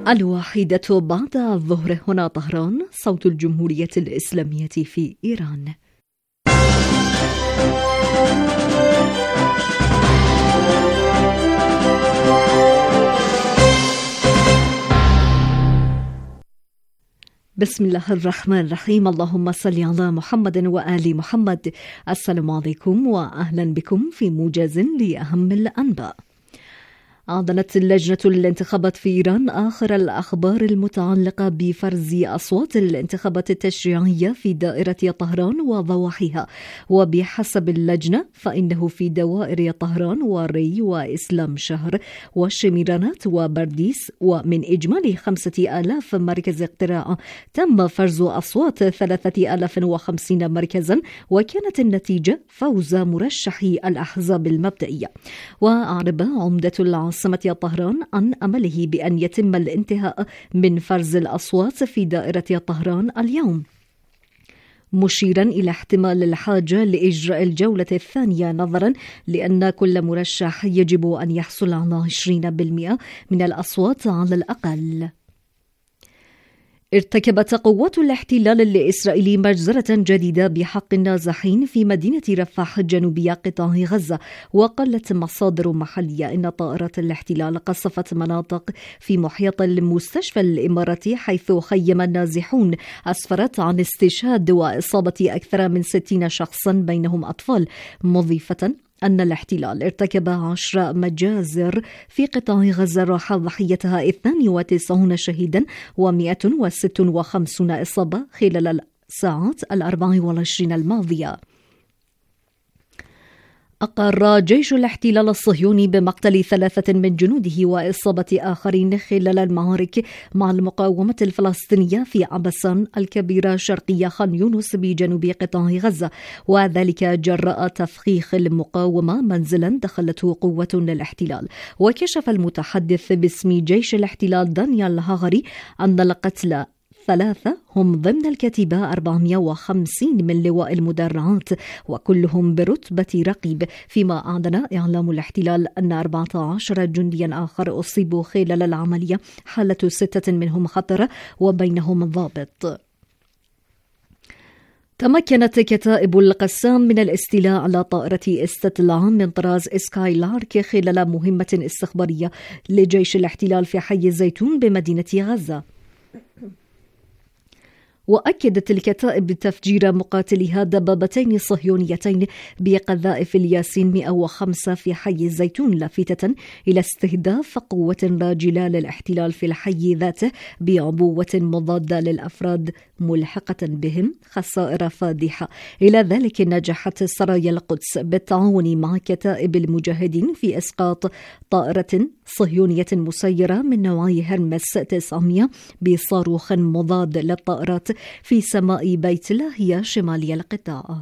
الواحدة بعد الظهر هنا طهران، صوت الجمهورية الإسلامية في إيران. بسم الله الرحمن الرحيم. اللهم صل على محمد وآل محمد. السلام عليكم وأهلا بكم في موجز لأهم الأنباء. أعلنت لجنة الانتخابات في إيران آخر الأخبار المتعلقة بفرز أصوات الانتخابات التشريعية في دائرة طهران وضواحيها، وبحسب اللجنة فإنه في دوائر طهران وري وإسلام شهر والشميرانات وبرديس، ومن إجمالي 5000 مركز اقتراع تم فرز أصوات 3050 مركزا، وكانت النتيجة فوز مرشحي الأحزاب المبدئية. وأعرب عمدة العاصمة طهران عن أمله بأن يتم الانتهاء من فرز الأصوات في دائرة طهران اليوم، مشيرا إلى احتمال الحاجة لإجراء الجولة الثانية، نظرا لأن كل مرشح يجب أن يحصل على 20% من الأصوات على الأقل. ارتكبت قوات الاحتلال الإسرائيلي مجزرة جديدة بحق النازحين في مدينة رفح جنوبية قطاع غزة، وقالت مصادر محلية إن طائرات الاحتلال قصفت مناطق في محيط المستشفى الإماراتي حيث خيم النازحون، أسفرت عن استشهاد وإصابة أكثر من 60 شخصا بينهم أطفال، مضيفة أن الاحتلال ارتكب 10 مجازر في قطاع غزة راح ضحيتها 92 شهيدا و156 إصابة خلال الساعات 24 الماضية. أقر جيش الاحتلال الصهيوني بمقتل 3 من جنوده وإصابة آخرين خلال المعارك مع المقاومة الفلسطينية في عبسان الكبيرة شرقية خان يونس بجنوب قطاع غزة، وذلك جراء تفخيخ المقاومة منزلا دخلته قوة الاحتلال. وكشف المتحدث باسم جيش الاحتلال دانيال هاغري أن القتلى 3 هم ضمن الكتيبة 450 من لواء المدرعات، وكلهم برتبة رقيب، فيما أعلن إعلام الاحتلال أن 14 جنديا آخر أصيبوا خلال العملية، حالة 6 منهم خطرة وبينهم ضابط. تمكنت كتائب القسام من الاستيلاء على طائرة استطلاع من طراز سكاي لارك خلال مهمة استخبارية لجيش الاحتلال في حي الزيتون بمدينة غزة. وأكدت الكتائب تفجير مقاتليها دبابتين صهيونيتين بقذائف الياسين 105 في حي الزيتون، لافتة إلى استهداف قوة راجلة للاحتلال في الحي ذاته بعبوة مضادة للأفراد ملحقة بهم خسائر فادحة. إلى ذلك نجحت سرايا القدس بالتعاون مع كتائب المجاهدين في إسقاط طائرة صهيونية مسيرة من نوع هرمس 900 بصاروخ مضاد للطائرات في سماء بيت لاهيا شمالي القطاع.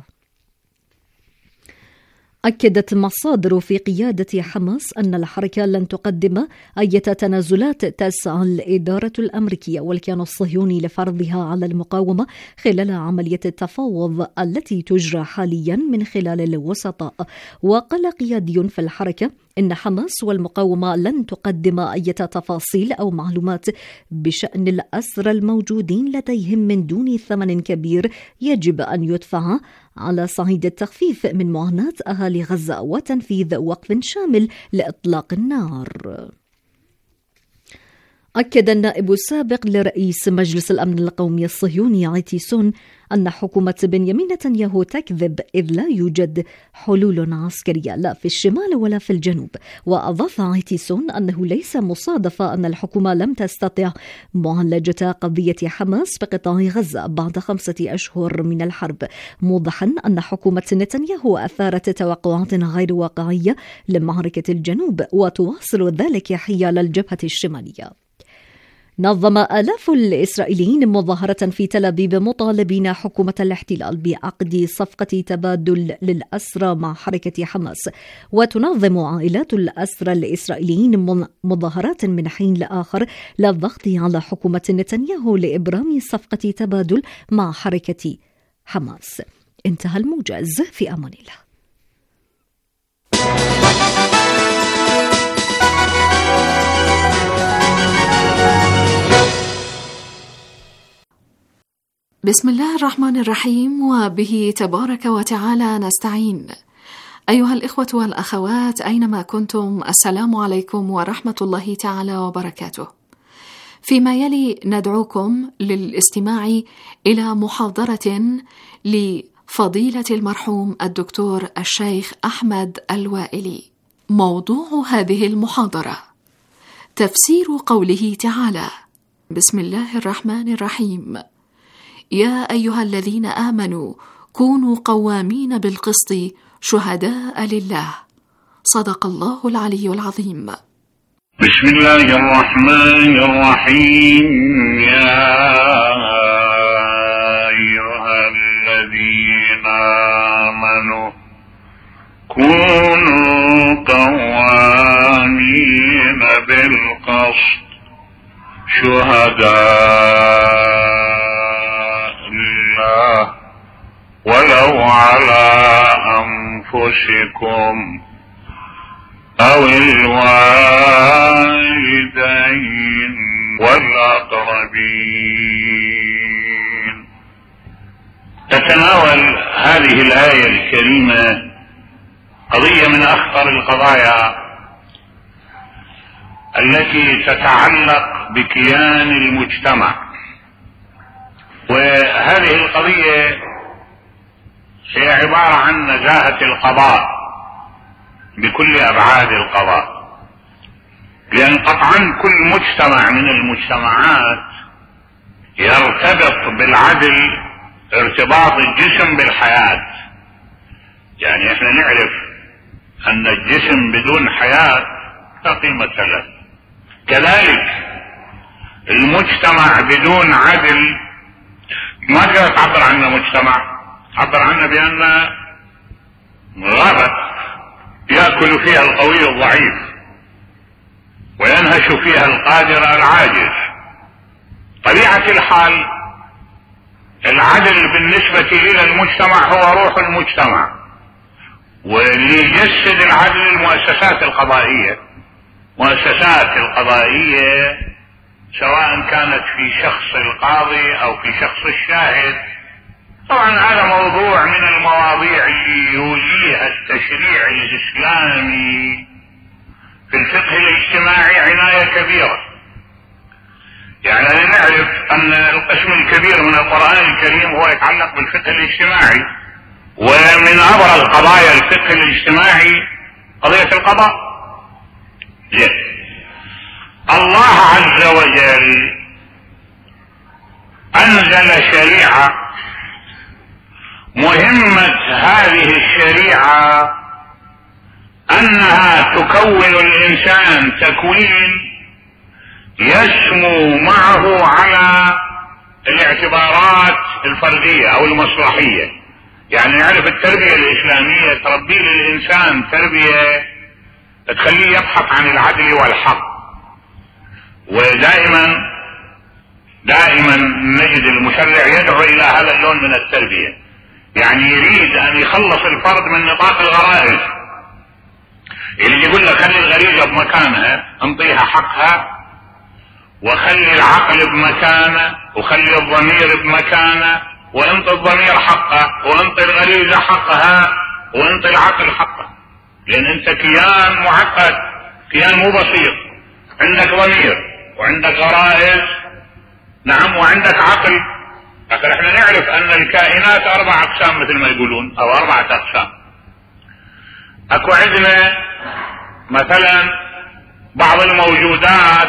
أكدت مصادر في قيادة حماس أن الحركة لن تقدم أي تنازلات تسعى الإدارة الأمريكية والكيان الصهيوني لفرضها على المقاومة خلال عملية التفاوض التي تجرى حاليا من خلال الوسطاء. وقال قيادي في الحركة إن حماس والمقاومة لن تقدم أي تفاصيل أو معلومات بشأن الأسرى الموجودين لديهم من دون ثمن كبير يجب أن يدفع على صعيد التخفيف من معاناة أهالي غزة وتنفيذ وقف شامل لإطلاق النار. أكد النائب السابق لرئيس مجلس الأمن القومي الصهيوني عيتيسون أن حكومة بنيامين نتنياهو تكذب، إذ لا يوجد حلول عسكرية لا في الشمال ولا في الجنوب. وأضاف عيتيسون أنه ليس مصادفة أن الحكومة لم تستطع معالجة قضية حماس بقطاع غزة بعد 5 أشهر من الحرب، موضحا أن حكومة نتنياهو أثارت توقعات غير واقعية لمعركة الجنوب وتواصل ذلك حيال الجبهة الشمالية. نظم آلاف الإسرائيليين مظاهرة في تل أبيب مطالبين حكومة الاحتلال بعقد صفقة تبادل للأسرى مع حركة حماس، وتنظم عائلات الأسرى الإسرائيليين مظاهرات من حين لآخر للضغط على حكومة نتنياهو لإبرام صفقة تبادل مع حركة حماس. انتهى الموجز، في أمان الله. بسم الله الرحمن الرحيم، وبه تبارك وتعالى نستعين. أيها الإخوة والأخوات أينما كنتم، السلام عليكم ورحمة الله تعالى وبركاته. فيما يلي ندعوكم للاستماع إلى محاضرة لفضيلة المرحوم الدكتور الشيخ أحمد الوائلي. موضوع هذه المحاضرة تفسير قوله تعالى: بسم الله الرحمن الرحيم، يا أيها الذين آمنوا كونوا قوامين بالقسط شهداء لله. صدق الله العلي العظيم. بسم الله الرحمن الرحيم. يا أيها الذين آمنوا كونوا قوامين بالقسط شهداء لله ولو على أنفسكم أو الوالدين والأقربين. تتناول هذه الآية الكريمة قضية من أخطر القضايا التي تتعلق بكيان المجتمع، وهذه القضية هي عبارة عن نزاهة القضاء بكل أبعاد القضاء، لأن قطعا كل مجتمع من المجتمعات يرتبط بالعدل ارتباط الجسم بالحياة. يعني احنا نعرف أن الجسم بدون حياة لا قيمة له، كذلك المجتمع بدون عدل ما تقدر تعبر عنه مجتمع، تعبر عنه بأنه غابة يأكل فيها القوي الضعيف وينهش فيها القادر العاجز. طبيعة الحال العدل بالنسبة إلى المجتمع هو روح المجتمع، واللي يجسد العدل المؤسسات القضائية. مؤسسات القضائية سواء كانت في شخص القاضي أو في شخص الشاهد. طبعا هذا موضوع من المواضيع اللي يوليها التشريع الإسلامي في الفقه الاجتماعي عناية كبيرة. يعني نعرف أن القسم الكبير من القرآن الكريم هو يتعلق بالفقه الاجتماعي، ومن أبرز قضايا الفقه الاجتماعي قضية القضاء. الله عز وجل أنزل شريعة، مهمة هذه الشريعة أنها تكون الإنسان تكوين يسمو معه على الاعتبارات الفردية أو المصلحية. يعني نعرف التربية الإسلامية تربي للإنسان تربية تخليه يبحث عن العدل والحق، ودائما نجد المشرع يدعو إلى هذا اللون من التربية. يعني يريد أن يخلص الفرد من نطاق الغرائز، اللي يقول له خلي الغريزة بمكانها، انطيها حقها، وخلي العقل بمكانه، وخلي الضمير بمكانه، وانطي الضمير حقه، وانطي الغريزة حقها، وانطي العقل حقه. لأن أنت كيان معقد، كيان مو بسيط، عندك ضمير وعندك غرائز، نعم، وعندك عقل. لكن احنا نعرف أن الكائنات 4 أقسام مثل ما يقولون، أو 4 أقسام. أكو عندنا مثلا بعض الموجودات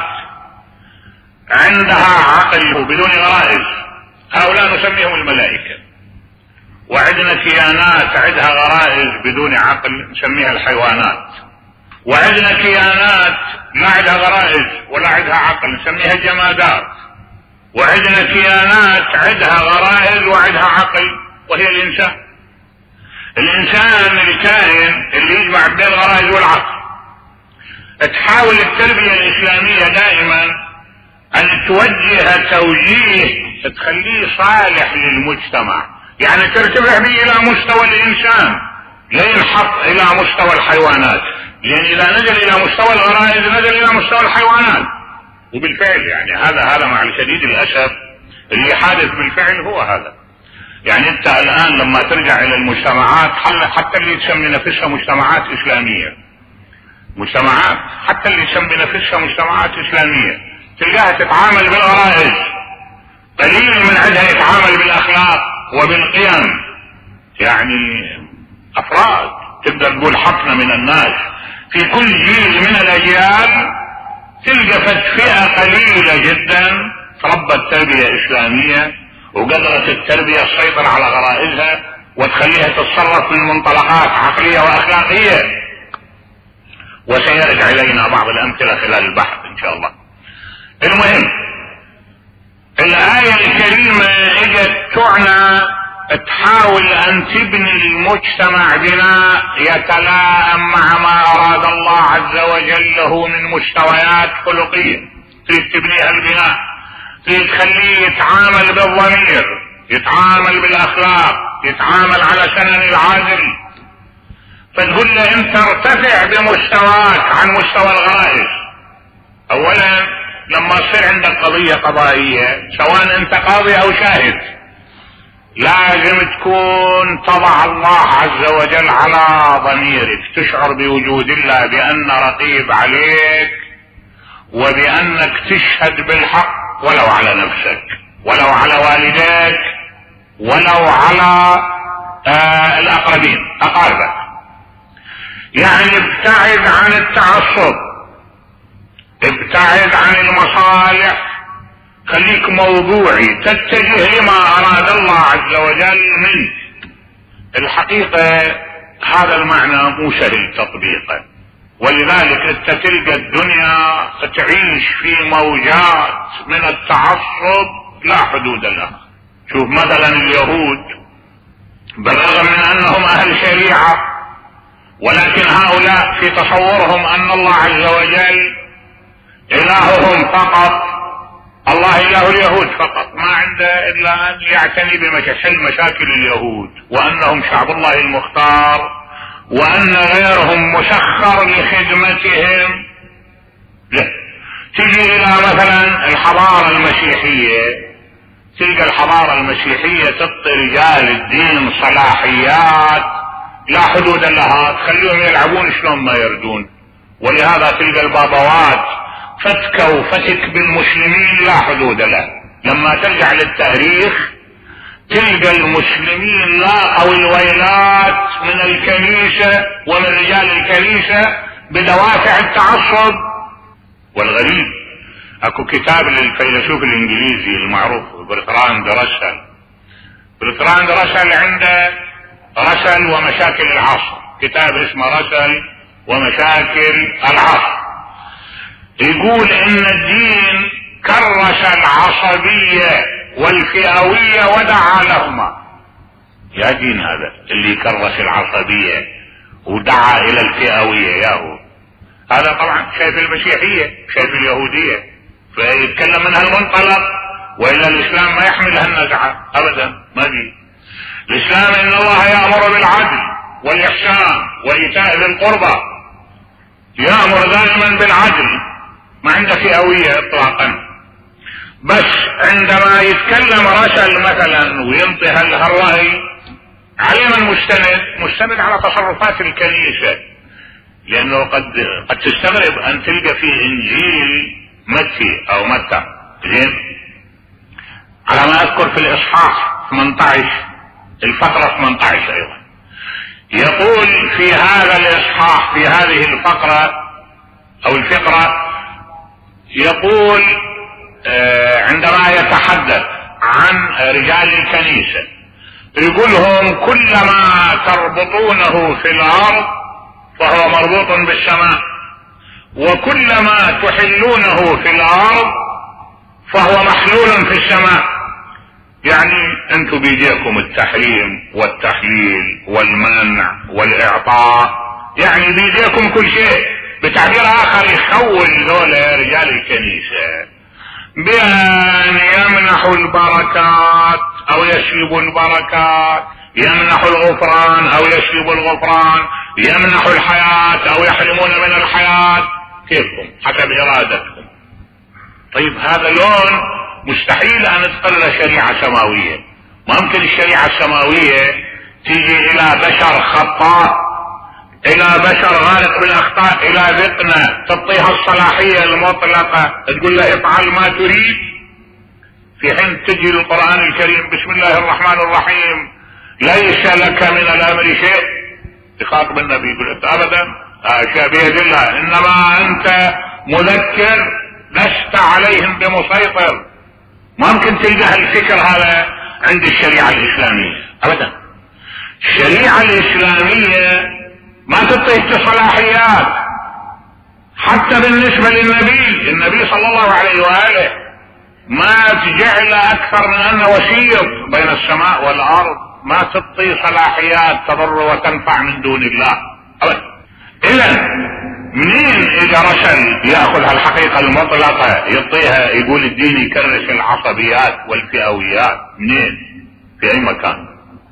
عندها عقل بدون غرائز، هؤلاء نسميهم الملائكة. وعندنا كيانات عندها غرائز بدون عقل نسميها الحيوانات. وعندنا كيانات لا عندها غرائز ولا عندها عقل نسميها الجمادات. وعندنا كيانات عندها غرائز وعندها عقل وهي الإنسان. الإنسان الكائن اللي يجمع بين الغرائز والعقل. تحاول التربية الإسلامية دائما أن توجه توجيه تخليه صالح للمجتمع، يعني ترتفع به إلى مستوى الإنسان، لا ينحط إلى مستوى الحيوانات، لأن إذا نزل إلى مستوى الغرائز نزل إلى مستوى الحيوانات. وبالفعل يعني هذا مع شديد الأسف اللي حادث بالفعل هو هذا. يعني انت الان لما ترجع الى المجتمعات، حتى اللي تسمي نفسها مجتمعات اسلامية، مجتمعات حتى اللي تسمي نفسها مجتمعات اسلامية تلقاها تتعامل بالغرائز، قليل من عندها يتعامل بالاخلاق وبالقيم. يعني افراد تقدر تقول حقنا من الناس في كل جيل من الاجيال تلقى فئة قليلة جدا تربت تربية اسلامية وقدرت التربية تسيطر على غرائزها وتخليها تتصرف من منطلقات عقلية واخلاقية. وسيرجع الينا بعض الامثلة خلال البحث ان شاء الله. المهم الآية الكريمة اجت تعنى تحاول ان تبني المجتمع بناء يتلائم مع ما اراد الله عز وجل له من مستويات خلقية. تريد تبنيها البناء، تريد تخليه يتعامل بالضمير، يتعامل بالاخلاق، يتعامل على سنن العادل. فتقول له انت ارتفع بمستواك عن مستوى الغرائز. اولا لما تصير عندك قضية قضائية سواء انت قاضي او شاهد لازم تكون تضع الله عز وجل على ضميرك، تشعر بوجود الله، بان رقيب عليك، وبانك تشهد بالحق ولو على نفسك، ولو على والديك، ولو على الاقربين اقاربك. يعني ابتعد عن التعصب، ابتعد عن المصالح، خليك موضوعي، تتجه لما اراد الله عز وجل منك. الحقيقة هذا المعنى مو سهل تطبيقه، ولذلك انت تلقى الدنيا تعيش في موجات من التعصب لا حدود لها. شوف مثلا اليهود بالرغم من انهم اهل شريعة، ولكن هؤلاء في تصورهم ان الله عز وجل الههم فقط، الله اله اليهود فقط، ما عنده الا ان يعتني بحل مشاكل اليهود، وانهم شعب الله المختار، وان غيرهم مسخر لخدمتهم. لا تجي الى مثلا الحضارة المسيحية، تلقى الحضارة المسيحية تعطي رجال الدين صلاحيات لا حدود لها، تخليهم يلعبون شلون ما يردون. ولهذا تلقى البابوات فتكوا فتك بالمسلمين لا حدود له. لما ترجع للتاريخ تلقى المسلمين لاقوا الويلات من الكنيسة ومن رجال الكنيسة بدوافع التعصب. والغريب اكو كتاب للفيلسوف الانجليزي المعروف برتراند راسل. برتراند راسل عنده راسل ومشاكل العصر، كتاب اسمه راسل ومشاكل العصر. يقول ان الدين كرس العصبية والفئوية ودعا لهما. يا دين هذا اللي كرس العصبية ودعا الى الفئوية ياهو، هذا طبعا شايف المسيحية شايف اليهودية، فيتكلم من هالمنطلق. وإلا الإسلام ما يحمل هالنزعة أبدا، ما دي الإسلام إن الله يأمر بالعدل والإحسان وإيتاء ذي القربى، يأمر دائما بالعدل، ما عنده فئوية إطلاقا. بس عندما يتكلم رسل مثلا وينطي هالرأي على من مستند على تصرفات الكنيسة، لأنه قد تستغرب أن تلقى في إنجيل متى زين على ما أذكر في الإصحاح 18 الفقرة 18 أيضا يقول في هذا الإصحاح في هذه الفقرة أو الفقرة يقول عندما يتحدث عن رجال الكنيسة يقولهم كلما تربطونه في الأرض فهو مربوط بالسماء، وكلما تحلونه في الأرض فهو محلول في السماء. يعني انتم بيديكم التحريم والتحليل والمنع والإعطاء، يعني بيديكم كل شيء. بتعبير آخر يخول ذولا رجال الكنيسة بأن يمنحوا البركات أو يسلبوا البركات، يمنحوا الغفران أو يسلبوا الغفران، يمنحوا الحياة أو يحرمون من الحياة، كيفكم حسب إرادتكم. طيب هذا لون مستحيل ان تقر شريعة سماوية. ممكن الشريعة السماوية تيجي الى بشر خطاء، الى بشر غارق بالاخطاء، الى ذقنة تعطيها الصلاحية المطلقة تقول له افعل ما تريد، في حين تجي القرآن الكريم بسم الله الرحمن الرحيم ليس لك من الامر شيء، يخاطب النبي يقول انت ابدا اشياء بيد الله، انما انت مذكر لست عليهم بمسيطر. ممكن تلقى الفكر هذا عند الشريعة الاسلامية ابدا. الشريعة الاسلامية ما تعطيك صلاحيات حتى بالنسبة النبي صلى الله عليه وآله، ما تجعل اكثر من انه وسيط بين السماء والارض، ما تعطي صلاحيات تضر وتنفع من دون الله ابدا. اذا منين اذا رسل ياخذ هالحقيقة المطلقة يعطيها يقول الدين يكرس العصبيات والفئويات؟ منين؟ في اي مكان؟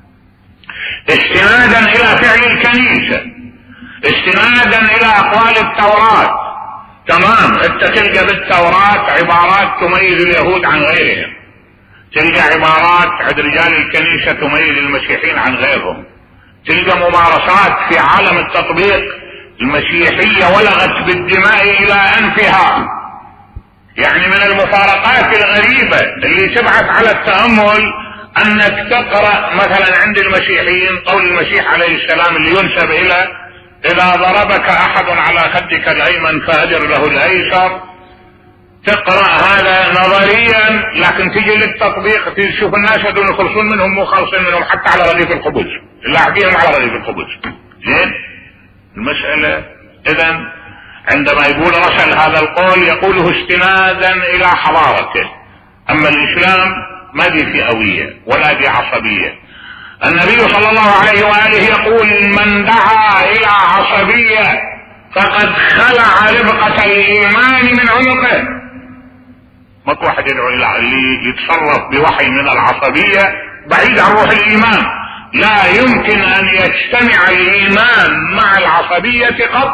استنادا الى فعل الكنيسة، استنادا الى اقوال التوراة. تمام، انت تلقى بالتوراة عبارات تميز اليهود عن غيرهم، تلقى عبارات عند رجال الكنيسة تميز المسيحيين عن غيرهم، تلقى ممارسات في عالم التطبيق المسيحية ولغت بالدماء الى انفها. يعني من المفارقات الغريبة اللي تبعث على التأمل انك تقرأ مثلا عند المسيحيين قول المسيح عليه السلام اللي ينسب الى اذا ضربك احد على خدك الايمن فادر له الايسر. تقرأ هذا نظريا، لكن تجي للتطبيق تشوف الناس هذول يخلصون منهم مو خالصين منهم حتى على رغيف الخبز، لاعبينهم على رغيف الخبز. زين المسألة اذا عندما يقول رسل هذا القول يقوله استنادا الى حضارته. اما الاسلام ما دي فئوية ولا دي عصبية. النبي صلى الله عليه وآله يقول من دعا الى عصبية فقد خلع ربقة الايمان من عنقه. ماكو واحد يدعو الى اللي يتصرف بوحي من العصبية بعيد عن روح الايمان. لا يمكن ان يجتمع الايمان مع العصبية قط.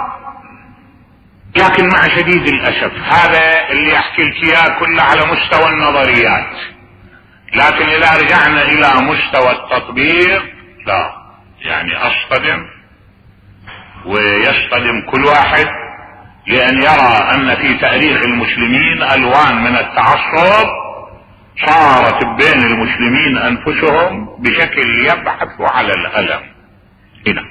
لكن مع شديد الاسف هذا اللي احكي لك اياه كله على مستوى النظريات، لكن اذا رجعنا الى مستوى التطبيق لا، يعني اصطدم ويصطدم كل واحد لان يرى ان في تاريخ المسلمين الوان من التعصب صارت بين المسلمين انفسهم بشكل يبحث على الالم. هنا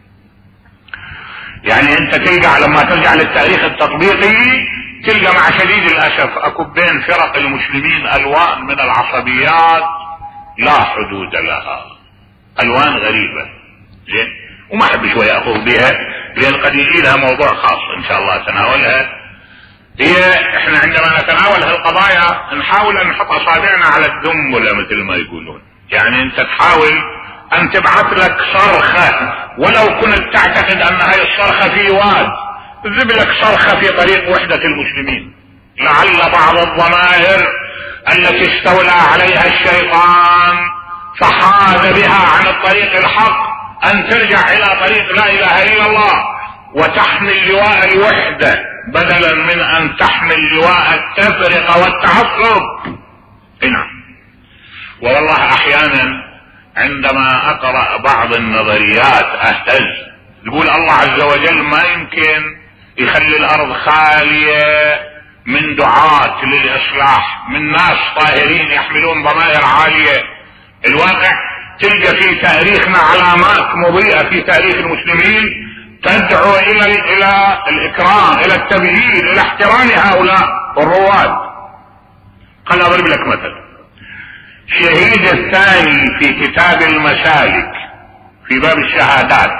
يعني انت تلقى لما ترجع للتاريخ التطبيقي تلقى مع شديد الاسف اكو بين فرق المسلمين الوان من العصبيات لا حدود لها، الوان غريبة. زين وما احب شوية اخذ بها لان قد يجي لها موضوع خاص ان شاء الله تناولها. هي احنا عندما نتناول هالقضايا نحاول ان نحط اصابعنا على الدنبلة مثل ما يقولون. يعني انت تحاول ان تبعث لك صرخة ولو كنت تعتقد ان هاي الصرخة في واد، تذب لك صرخة في طريق وحدة المسلمين، لعل بعض الضمائر التي استولى عليها الشيطان فحاد بها عن الطريق الحق ان ترجع الى طريق لا اله الا الله وتحمل لواء الوحدة بدلا من ان تحمل لواء التفرقة والتعصب. نعم والله احيانا عندما اقرأ بعض النظريات اهتز، يقول الله عز وجل ما يمكن يخلي الارض خالية من دعاة للاصلاح، من ناس طاهرين يحملون ضمائر عالية. الواقع تلقى في تاريخنا علامات مضيئة في تاريخ المسلمين تدعو الى الاكرام، الى التبجيل، الى احترام هؤلاء الرواد. خل اضرب لك مثل. الشهيد الثاني في كتاب المسالك في باب الشهادات،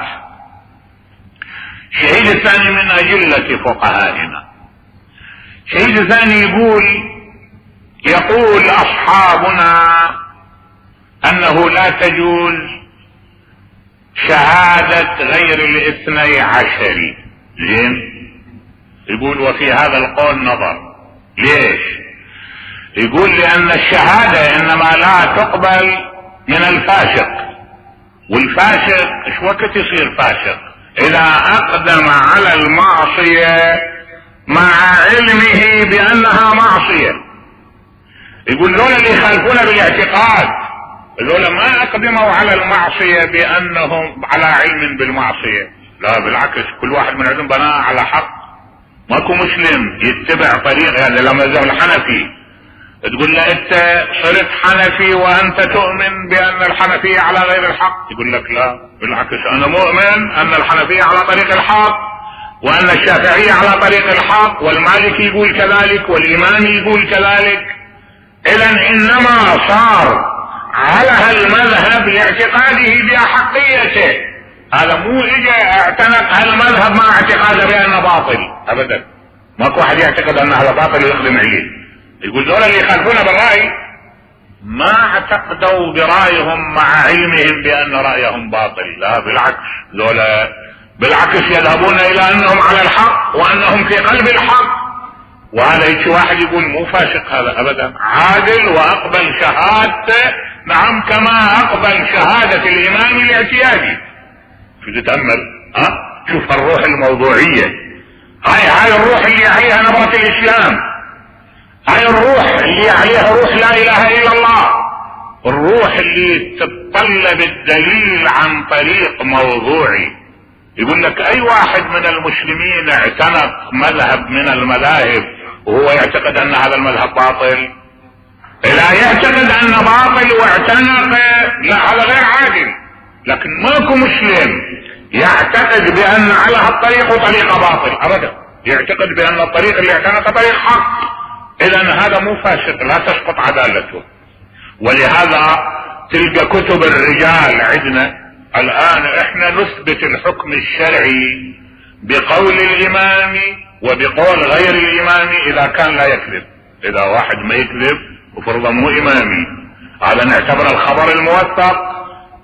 الشهيد الثاني من اجلة فقهائنا، الشهيد الثاني يقول اصحابنا انه لا تجوز شهادة غير الاثني عشر. زين يقول وفي هذا القول نظر. ليش؟ يقول لان الشهادة انما لا تقبل من الفاسق، والفاسق ايش وقت يصير فاسق؟ اذا اقدم على المعصية مع علمه بانها معصية. يقول ذولا اللي يخالفون بالاعتقاد ذولا ما اقدموا على المعصية بانهم على علم بالمعصية، لا بالعكس، كل واحد من عندهم بناء على حق. ماكو مسلم يتبع طريق، يعني لما زال الحنفي تقول له انت صرت حنفي وانت تؤمن بان الحنفية على غير الحق، يقول لك لا بالعكس، انا مؤمن ان الحنفية على طريق الحق وان الشافعية على طريق الحق والمالكي يقول كذلك والامامي يقول كذلك. اذا انما صار على هالمذهب لاعتقاده باحقيته، هذا مو اجى اعتنق هالمذهب مع اعتقاده بانه باطل ابدا. ماكو واحد يعتقد ان هذا باطل ويخدم عليه. يقول ذولا اللي يخالفون بالرأي ما اعتقدوا برايهم مع علمهم بان رايهم باطل، لا بالعكس، ذولا بالعكس يذهبون الى انهم على الحق وانهم في قلب الحق. وهذا هيك واحد يقول مو فاسق هذا ابدا، عادل واقبل شهادته، نعم، كما اقبل شهادة الامام الاعتيادي. شو تتأمل؟ شوف الروح الموضوعية، هاي الروح اللي عليها نبرة الاسلام، هاي الروح اللي عليها روح لا اله الا الله، الروح اللي تتطلب الدليل عن طريق موضوعي. يقول لك اي واحد من المسلمين اعتنق مذهب من المذاهب وهو يعتقد ان هذا المذهب باطل، لا يعتقد انه باطل واعتنق، لا هذا غير عادل. لكن ماكو مسلم يعتقد بان على هالطريق طريقه باطل ابدا، يعتقد بان الطريق اللي اعتنق طريق حق. اذا هذا مو فاسق، لا تسقط عدالته. ولهذا تلقى كتب الرجال عندنا الان احنا نثبت الحكم الشرعي بقول الامام وبقول غير الامام اذا كان لا يكذب. اذا واحد ما يكذب وفرضا مو امامي، هذا نعتبر الخبر الموثق،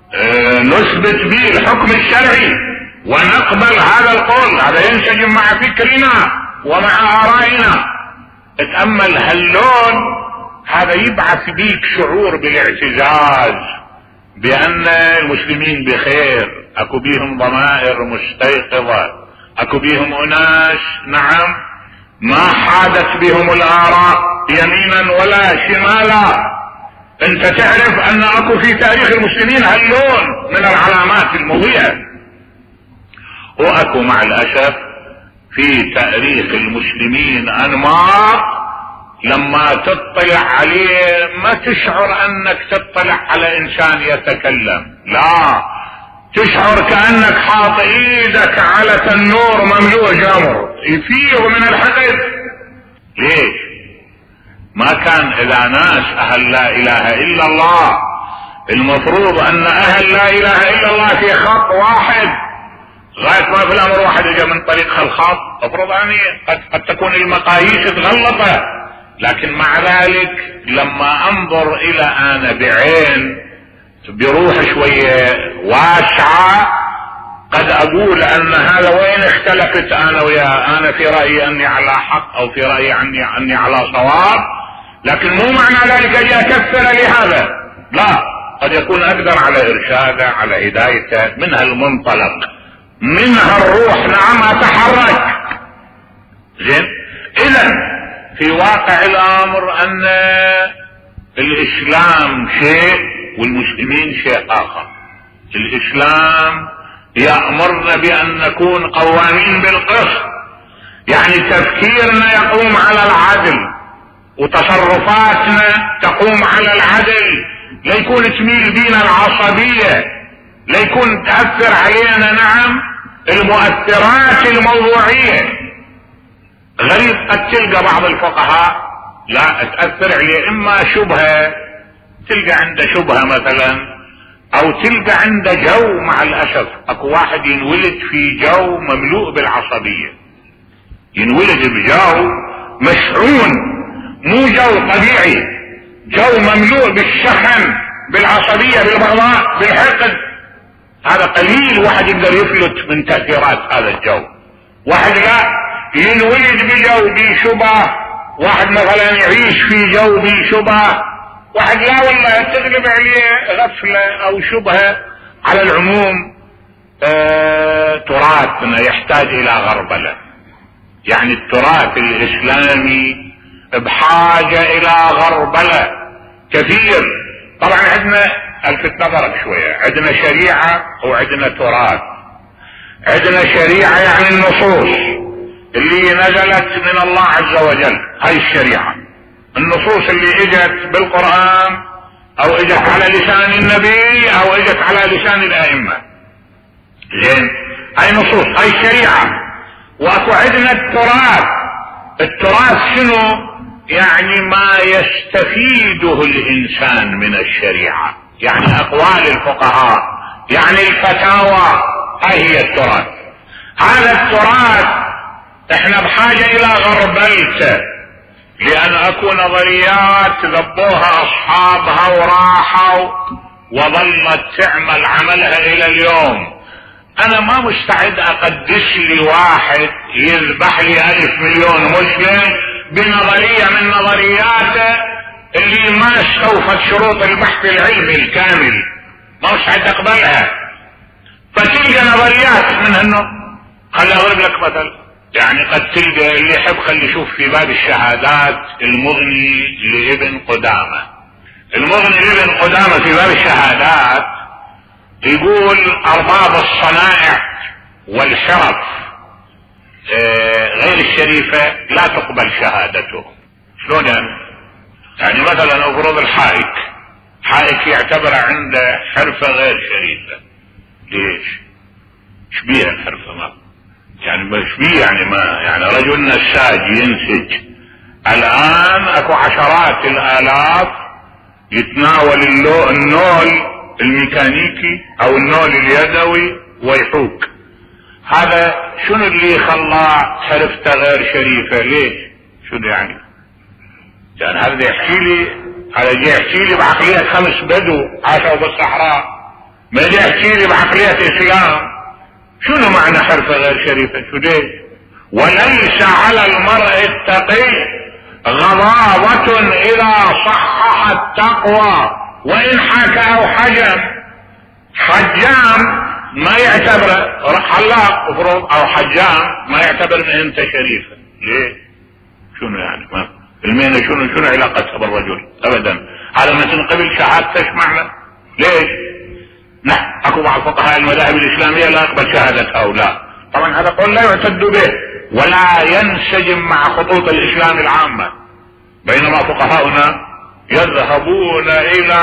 نثبت به الحكم الشرعي ونقبل هذا القول، هذا ينسجم مع فكرنا ومع آرائنا. اتأمل هاللون، هذا يبعث بيك شعور بالاعتزاز بأن المسلمين بخير، اكو بيهم ضمائر مستيقظة، اكو بيهم اناس نعم ما حادت بهم الآراء يمينا ولا شمالا. انت تعرف ان اكو في تاريخ المسلمين هاللون من العلامات المضيئة، واكو مع الاسف في تاريخ المسلمين انماط لما تطلع عليه ما تشعر انك تطلع على انسان يتكلم، لا تشعر كأنك حاط ايدك على تنور مملوء جمر يفيض من الحقد. ليش؟ ما كان الى ناس اهل لا اله الا الله، المفروض ان اهل لا اله الا الله في خط واحد، غاية ما في الامر واحد اجى من طريق الخط، مفروض يعني قد تكون المقاييس تغلطه. لكن مع ذلك لما انظر الى انا بعين بروح شوية واسعة قد اقول ان هذا وين اختلفت انا وياه، انا في رأيي اني على حق او في رأيي اني على صواب، لكن مو معنى ذلك اجي اكفر لهذا، لا، قد يكون اقدر على ارشاده على هدايته، منها المنطلق، منها الروح، نعم اتحرك. زين، اذا في واقع الامر ان الاسلام شيء والمسلمين شيء اخر. الاسلام يأمرنا بان نكون قوامين بالقسط، يعني تفكيرنا يقوم على العدل وتصرفاتنا تقوم على العدل، لا يكون تميل بينا العصبية، لا يكون تأثر علينا نعم المؤثرات الموضوعية. غريب قد تلقى بعض الفقهاء لا تأثر عليه اما شبهة، تلقى عنده شبهة مثلا، او تلقى عنده جو. مع الاسف اكو واحد ينولد في جو مملوء بالعصبية، ينولد بجو مشحون، مو جو طبيعي، جو مملوء بالشحن، بالعصبية، بالبغضاء، بالحقد. هذا قليل واحد يقدر يفلت من تأثيرات هذا الجو. واحد لا ينولد بجو بشبه، واحد مثلا يعيش في جو بشبه، واحد لا والله تغلب عليه غفلة او شبهة. على العموم تراثنا يحتاج الى غربلة، يعني التراث الاسلامي بحاجة الى غربلة كثير. طبعا عندنا الفت نظرك شوية، عندنا شريعة وعندنا تراث. عندنا شريعة يعني النصوص اللي نزلت من الله عز وجل، هاي الشريعة. النصوص اللي اجت بالقرآن او اجت على لسان النبي او اجت على لسان الائمة، زين، هاي نصوص، هاي الشريعة. واكو عندنا التراث. التراث شنو؟ يعني ما يستفيده الانسان من الشريعة، يعني اقوال الفقهاء، يعني الفتاوى، هاي هي التراث. هذا التراث احنا بحاجة الى غربلته، لان اكو نظريات ذبوها اصحابها وراحوا وظلت تعمل عملها الى اليوم. انا ما مستعد اقدس لي واحد يذبح لي 1,000 مليون مسلم بنظرية من نظرياته اللي ما استوفت شروط البحث العلمي الكامل، ما مستعد اقبلها. فتلقى نظريات من انه، خلي اضرب لك مثل، يعني قد تلقى اللي يحب خلي يشوف في باب الشهادات المغني لابن قدامة. المغني لابن قدامة في باب الشهادات يقول ارباب الصنائع والحرف غير الشريفة لا تقبل شهادته. شلون يعني مثلا افرض الحائك، حائك يعتبر عنده حرفة غير شريفة. ليش؟ شبيه الحرفة؟ ما يعني ما شبيه، يعني ما يعني رجل نساج ينسج. الان اكو عشرات الالاف يتناول النول الميكانيكي او النول اليدوي ويحوك. هذا شنو اللي خلاه حرفته غير شريفة؟ ليش؟ شنو يعني هذا يحكي لي، هذا يحكي لي بعقلية 5 بدو عاشوا بالصحراء، ما يحكي لي بعقلية اسلام. شنو معنى حرفة غير شريفة؟ شو ليش؟ وليس على المرء التقي غضاضة اذا صحح التقوى وان حكى او حجم. حجام ما يعتبر حلاق افرض او حجام ما يعتبر ان انت شريفة. ليه؟ شنو يعني؟ ما المهنة شنو علاقتها بالرجل؟ ابدا. هذا ما تنقبل شهادتش معنى. ليش؟ لا، اكو بعض فقهاء المذاهب الاسلامية لا يقبل شهادة هؤلاء. طبعا هذا قول لا يعتد به ولا ينسجم مع خطوط الاسلام العامة، بينما فقهاؤنا يذهبون الى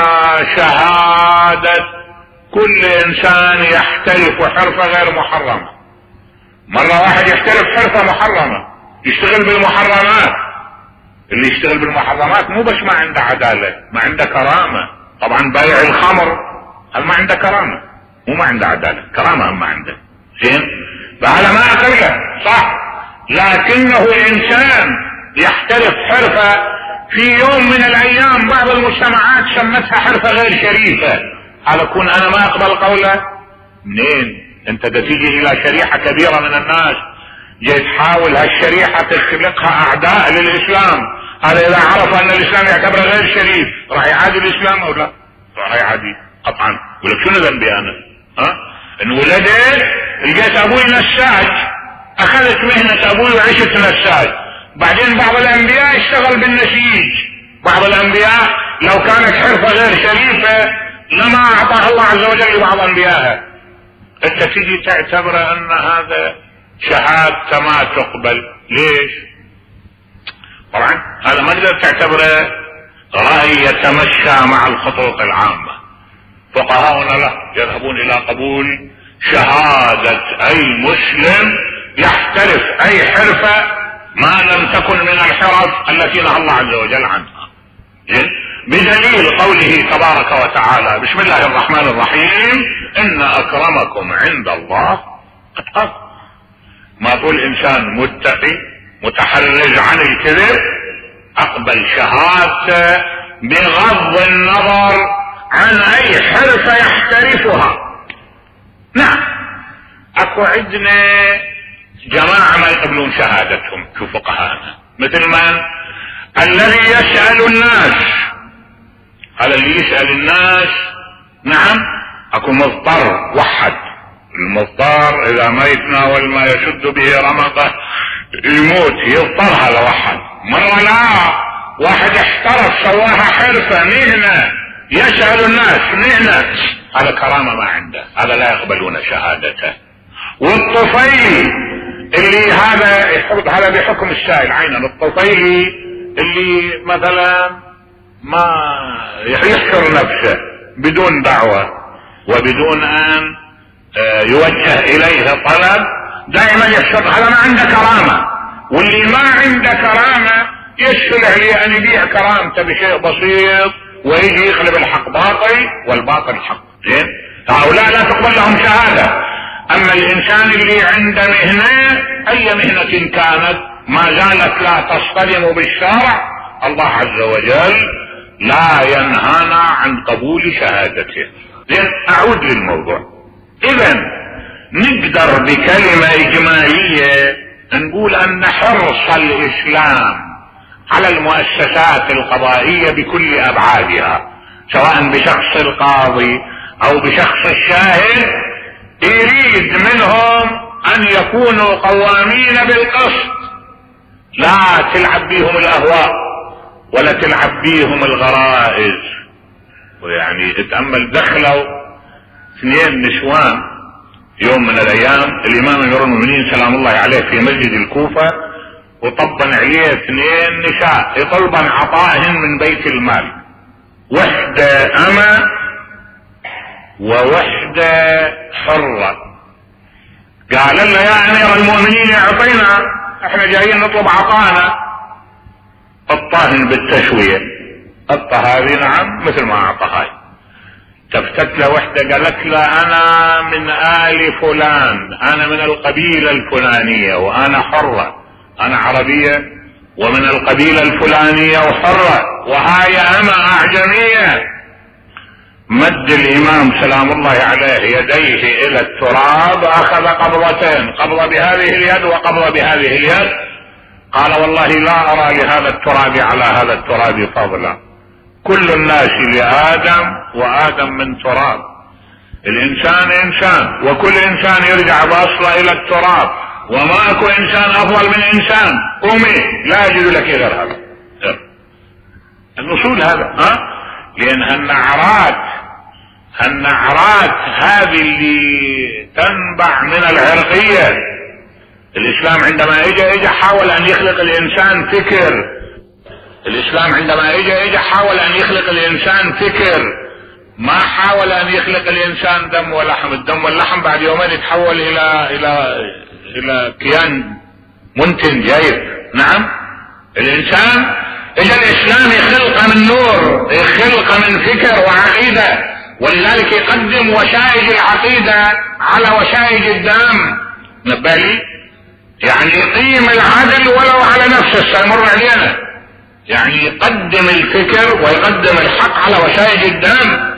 شهادة كل انسان يحترف حرفة غير محرمة. مرة واحد يحترف حرفة محرمة يشتغل بالمحرمات. اللي يشتغل بالمحرمات مو بس ما عنده عدالة، ما عنده كرامة. طبعا بايع الخمر هل ما عنده كرامة؟ مو ما عنده عدالة، كرامة هم ما عنده. زين، فهذا ما اقله صح، لكنه انسان يحترف حرفة في يوم من الايام بعض المجتمعات سمتها حرفة غير شريفة. هذا كون انا ما اقبل قوله. منين؟ انت تيجي الى شريحة كبيرة من الناس جاي تحاول هالشريحة تخلقها اعداء للاسلام. هذا اذا عرف ان الاسلام يعتبره غير شريف راح يعادي الاسلام او لا؟ راح يعادي قطعا. يقول لك شنو ذنبي انا؟ ان ولدت لقيت ابوي نساج، اخذت مهنة ابوي وعشت نساج. بعدين بعض الانبياء اشتغل بالنسيج. بعض الانبياء لو كانت حرفة غير شريفة لما اعطاها الله عز وجل لبعض انبيائه. انت تيجي تعتبر ان هذا شهادة ما تقبل. ليش؟ طبعا هذا ما تقدر تعتبره رأي يتمشى مع الخطوط العامة. فقهاؤنا لا يذهبون الى قبول شهادة اي مسلم يحترف اي حرفة ما لم تكن من الحرف التي نهى الله عز وجل عنها. بدليل قوله تبارك وتعالى: بسم الله الرحمن الرحيم، ان اكرمكم عند الله اتقاكم. ما تقول انسان متقي متحرز عن الكذب اقبل شهادته بغض النظر عن اي حرفة يحترفها. نعم، اكو عندنا جماعة ما يقبلون شهادتهم. شو فقهاءنا مثل من الذي يسأل الناس. هذا اللي يسأل الناس. نعم، اكو مضطر وحد. المضطر اذا ما يتناول ما يشد به رمقه يموت، يضطر. هذا وحد. مرة لا، واحد احترف سواها حرفة مهنة يسأل الناس مهنة، هذا كرامة ما عنده، هذا لا يقبلون شهادته. والطفيل اللي هذا بحكم السائل عينا، الطفيل اللي مثلا ما يحشر نفسه بدون دعوة وبدون ان يوجه اليه طلب، دائما يحشر، هذا ما عنده كرامة. واللي ما عنده كرامة يسهل لي ان يبيع كرامته بشيء بسيط ويجي يقلب الحق باطل والباطل حق. زين، هؤلاء لا تقبل لهم شهادة. اما الانسان اللي عنده مهنة اي مهنة كانت ما زالت لا تصطدم بالشرع، الله عز وجل لا ينهانا عن قبول شهادته. زين، اعود للموضوع. اذا نقدر بكلمة اجمالية نقول ان حرص الاسلام على المؤسسات القضائية بكل ابعادها، سواء بشخص القاضي او بشخص الشاهد، يريد منهم ان يكونوا قوامين بالقسط، لا تلعب بيهم الاهواء ولا تلعب بيهم الغرائز. ويعني اتأمل، دخلوا 2 نسوان يوم من الايام الامام امير المؤمنين سلام الله عليه في مسجد الكوفة، وطبن عليه 2 نساء يطلبن عطائهن من بيت المال، وحدة أما ووحدة حرة. قال له يا امير المؤمنين اعطينا، احنا جايين نطلب عطانا. الطاهن بالتسوية، هذه نعم مثل ما اعطى هاي. تفتت له وحدة قالت له انا من آل فلان، انا من القبيلة الفلانية وانا حرة، انا عربية ومن القبيلة الفلانية وحرة، وهاي اما اعجمية. مد الامام سلام الله عليه يديه الى التراب، اخذ قبضتين، قبضة بهذه اليد وقبضة بهذه اليد، قال والله لا ارى لهذا التراب على هذا التراب فضلا، كل الناس لآدم وآدم من تراب، الانسان انسان وكل انسان يرجع باصله الى التراب، وما اكو انسان افضل من انسان، قومي لا يجد لك غير هذا الوصول هذا. لان النعرات هذه اللي تنبع من العرقية. الاسلام عندما اجى حاول ان يخلق الانسان فكر، الاسلام عندما اجى حاول ان يخلق الانسان فكر، ما حاول ان يخلق الانسان دم ولحم. الدم واللحم بعد يومين يتحول الى كيان منتن جيد. نعم، الانسان اجى الاسلام يخلق من نور، يخلق من فكر وعقيدة، ولذلك يقدم وشائج العقيدة على وشائج الدم. نبالي يعني يقيم العدل ولو على نفسه، سيمر علينا، يعني يقدم الفكر ويقدم الحق على وشائج الدم.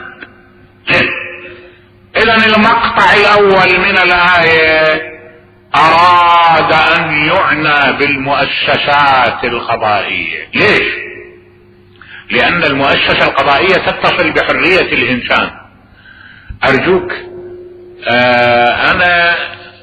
اذا المقطع الاول من الآية اراد ان يعنى بالمؤسسات القضائية. ليش؟ لان المؤسسة القضائية تتصل بحرية الانسان. ارجوك، انا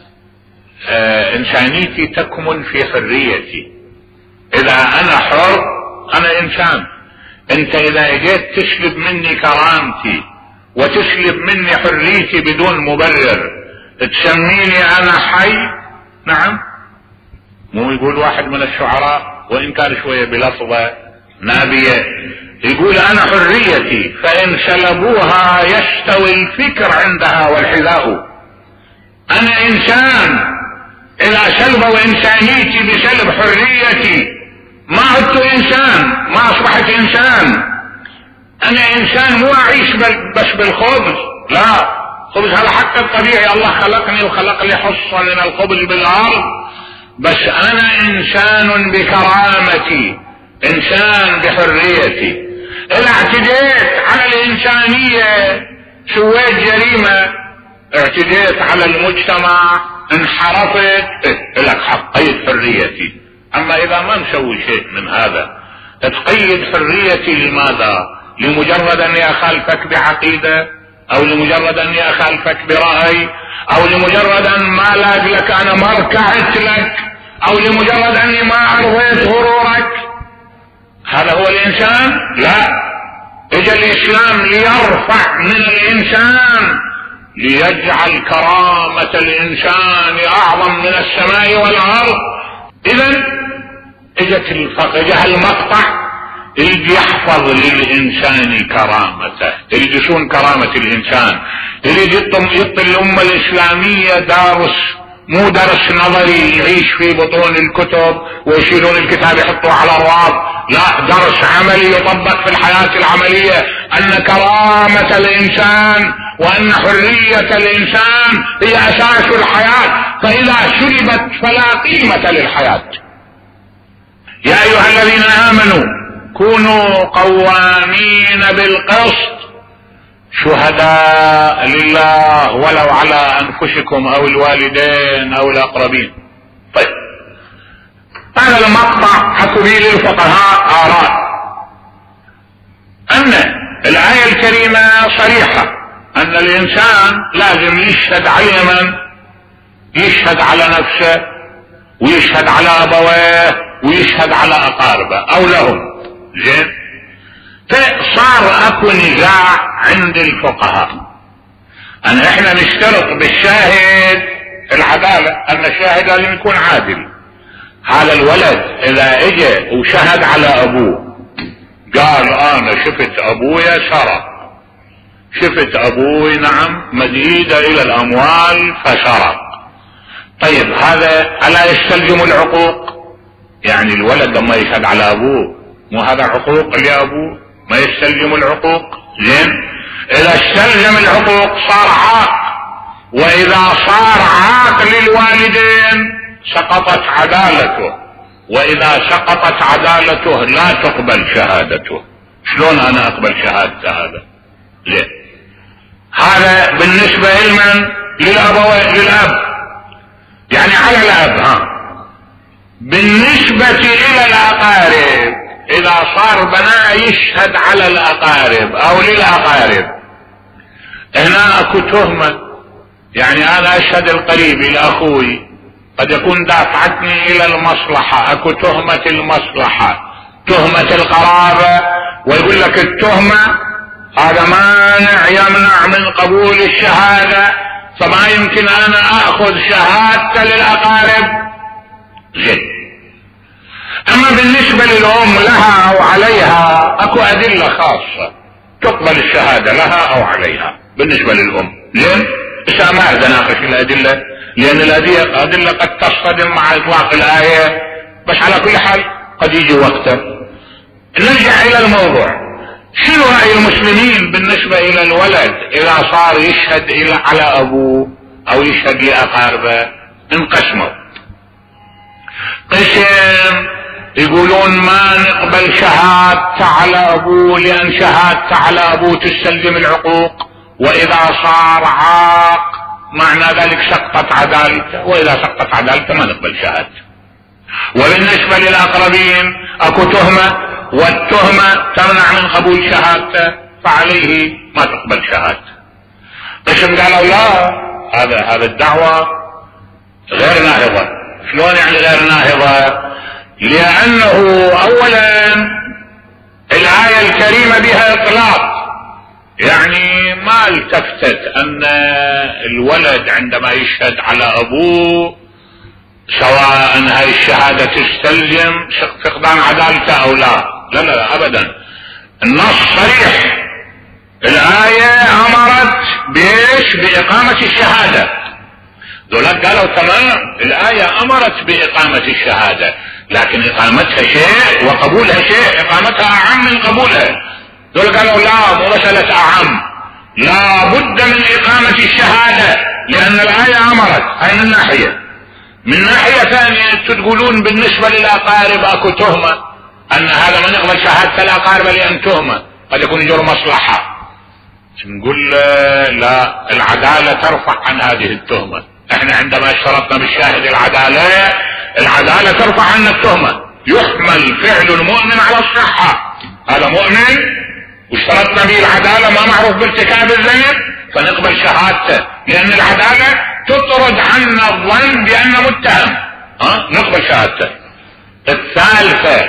انسانيتي تكمن في حريتي. اذا انا حر انا انسان. انت اذا اجيت تسلب مني كرامتي وتسلب مني حريتي بدون مبرر، تسميني انا حي؟ نعم. مو يقول واحد من الشعراء وان كان شوية بلفظة نابية، يقول انا حريتي فان سلبوها يستوي الفكر عندها والحذاء. انا انسان، اذا سلبوا انسانيتي بسلب حريتي ما عدت انسان، ما اصبحت انسان. انا انسان مو اعيش بس بالخبز، لا، خبز هذا حق الطبيعي، الله خلقني وخلق لي حصة من الخبز بالارض، بس انا انسان بكرامتي، انسان بحريتي. اذا اعتديت على الانسانية سويت جريمة، اعتديت على المجتمع، انحرفت، لك حق قيد حريتي. اما اذا ما نسوي شيء من هذا، تقيد حريتي لماذا؟ لمجرد اني اخالفك بعقيدة، او لمجرد اني اخالفك برأي، او لمجرد ان ما لاق لك انا ما ركعت لك، او لمجرد اني ما ارضيت غرورك. هذا هو الإنسان؟ لا، اجى الإسلام ليرفع من الإنسان، ليجعل كرامة الإنسان أعظم من السماء والأرض. إذن اجى المقطع اللي يحفظ للإنسان كرامته، اللي يصون كرامة الإنسان، اللي يعطي الأمة الإسلامية درس، مو درس نظري يعيش في بطون الكتب ويشيلون الكتاب يحطوه على الراب، لا، درس عملي يطبق في الحياة العملية، أن كرامة الإنسان وأن حرية الإنسان هي أساس الحياة، فإذا شربت فلا قيمة للحياة. يا أيها الذين آمنوا كونوا قوامين بالقسط شهداء لله ولو على أنفسكم أو الوالدين أو الأقربين. طيب، هذا المقطع اكو به للفقهاء آراء، أن الآية الكريمة صريحة أن الإنسان لازم يشهد على من؟ يشهد على نفسه ويشهد على أبويه ويشهد على أقاربه أو لهم. زين، فصار اكو نزاع عند الفقهاء ان احنا نشترط بالشاهد العدالة، ان الشاهد لازم يكون عادل. هذا الولد اذا اجى وشهد على ابوه قال انا شفت ابويا سرق، شفت ابوي نعم مد ايده الى الاموال فسرق، طيب هذا الا يستلزم العقوق؟ يعني الولد لما يشهد على ابوه مو هذا عقوق لابوه؟ ما يستلزم العقوق؟ زين، اذا استلزم العقوق صار عاق، واذا صار عاق للوالدين سقطت عدالته، واذا سقطت عدالته لا تقبل شهادته. شلون انا اقبل شهادته هذا؟ زين، هذا بالنسبة لمن؟ للاب، يعني على الاب. بالنسبة الى الاقارب، اذا صار بناء يشهد على الاقارب او للاقارب، هنا اكو تهمة، يعني انا اشهد القريب لاخوي قد يكون دافعتني الى المصلحة، اكو تهمة المصلحة، تهمة القرابة، ويقول لك التهمة هذا مانع يمنع من قبول الشهادة، فما يمكن انا اخذ شهادة للاقارب. زين، اما بالنسبة للام لها او عليها اكو ادلة خاصة تقبل الشهادة لها او عليها بالنسبة للام. لين بس ما اقدر اناقش الادلة، لان الادلة قد تصطدم مع اطلاق الاية، بس على كل حال قد يجي وقته. نرجع الى الموضوع، شنو رأي المسلمين بالنسبة الى الولد اذا صار يشهد على ابوه او يشهد لاقاربه؟ انقسموا قسم يقولون ما نقبل شهادته على ابوه لان شهادته على ابوه تستلزم العقوق، واذا صار عاق معنى ذلك سقطت عدالته، واذا سقطت عدالته ما نقبل شهادته. وبالنسبة للاقربين اكو تهمة، والتهمة تمنع من قبول شهادته، فعليه ما تقبل شهادته. قسم قالوا لا، هذا الدعوة غير ناهضة. شلون يعني غير ناهضة؟ لأنه أولا الآية الكريمة بها إطلاق، يعني ما التفتت أن الولد عندما يشهد على أبوه سواء هاي الشهادة تستلزم فقدان عدالته أو لا، لا لا لا أبدا. النص صريح، الآية أمرت بإيش؟ بإقامة الشهادة. ذولاك قالوا تمام، الآية أمرت بإقامة الشهادة، لكن إقامتها شيء وقبولها شيء، إقامتها أعم من قبولها. ذولاك قالوا لا، مو مسألة أعم، لا بد من إقامة الشهادة لأن الآية أمرت. هاي من ناحية. من ناحية ثانية تقولون بالنسبة للأقارب أكو تهمة، أن هذا ما نقبل شهادة الأقارب لأن تهمة قد يكون يجر مصلحة. نقول لا، العدالة ترفع عن هذه التهمة. احنا عندما اشترطنا بالشاهد العدالة ترفع عنا التهمة. يحمل فعل المؤمن على الصحة، هذا مؤمن واشترطنا به العدالة ما معروف بارتكاب الذنب فنقبل شهادته، لأن العدالة تطرد عنا الظن بأنه متهم، نقبل شهادته. الثالثة